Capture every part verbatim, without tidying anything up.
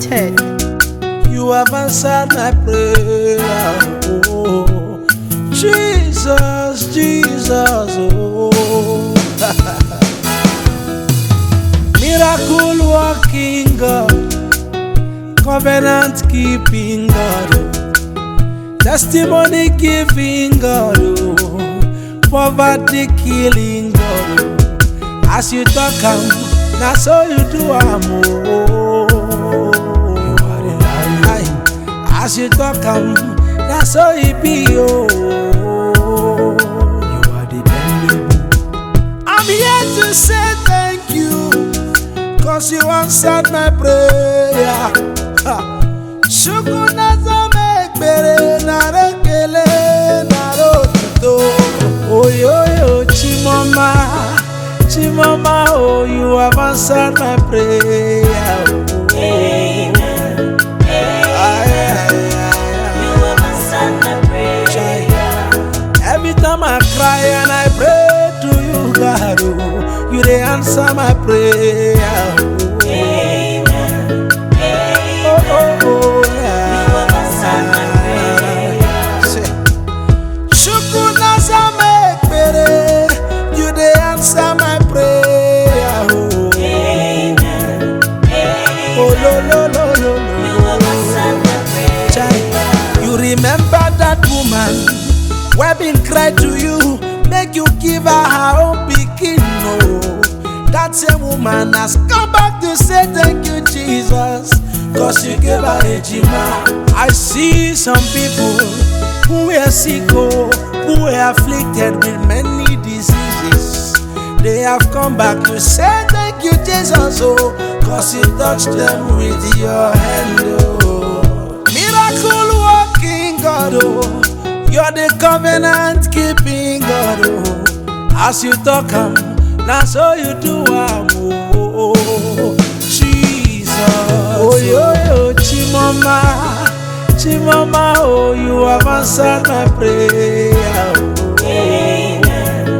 anointed. You have answered my prayer. Oh, Jesus, Jesus, oh. Miracle working God, covenant keeping God, oh. Testimony giving God, oh. Poverty killing God, oh. As you talk am, na so you do am, oh. You are the lion. As you talk am, na so it be, oh. You are dependable. I'm here to say thank you, cause you answered my prayer. Shukuna zamekbere narekele narotuto. Oh yo yo chimama, chimama, oh you have answered my prayer. Oh. Amen. Every time I cry and I pray to you, God, oh, you dey answer my prayer. Oh. Amen. Oh, oh, oh, yeah. You have answered my prayer. Shukuna zamekbere, you dey answer my prayer. Oh. Amen. Oh, lo, lo, lo, lo, lo. You have answered my prayer. Child, you remember that woman wey been cry to you, make you give her her own pikin, no. That same woman has come back to say thank you, Jesus, cause you gave her a jima. I see some people who were sick, oh, who were afflicted with many diseases. They have come back to say thank you, Jesus, oh, cause you touched them with your hand, oh. Miracle working God, oh. You're the covenant keeping God, oh. As you talk am, na so you do am, oh. Jesus, oh yo yo, chimama, chimama, oh you have answered my prayer. Oh. Amen.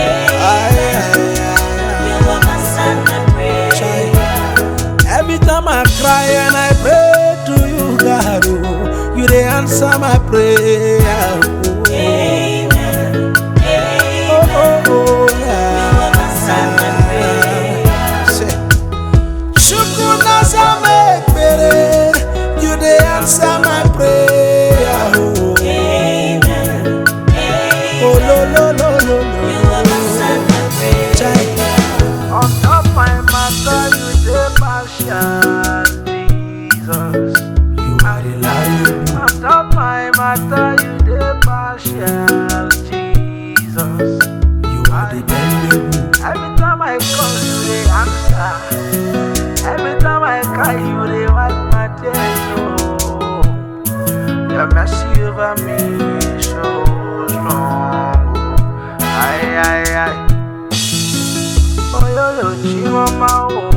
You have answered my prayer. Every time I cry and I pray to you, God, oh, you dey answer my prayer. Oh. Amen. Oh, oh, oh, yeah. You have answered my prayer. Shukuna zamekbere, you dey answer my prayer. Oh. Amen. Oh, lo, lo, lo, lo, lo. You have answered my prayer. Child. On top my matter, you dey partial, Jesus. You are the lion. On top my matter, you dey partial, Jesus. You are the dependable. Every time I call, you dey answer. Every time I cry, you dey wipe my tears. Oh, your mercy over me is so strong. Ay ay ay. Oh yo yo, chimama, oh.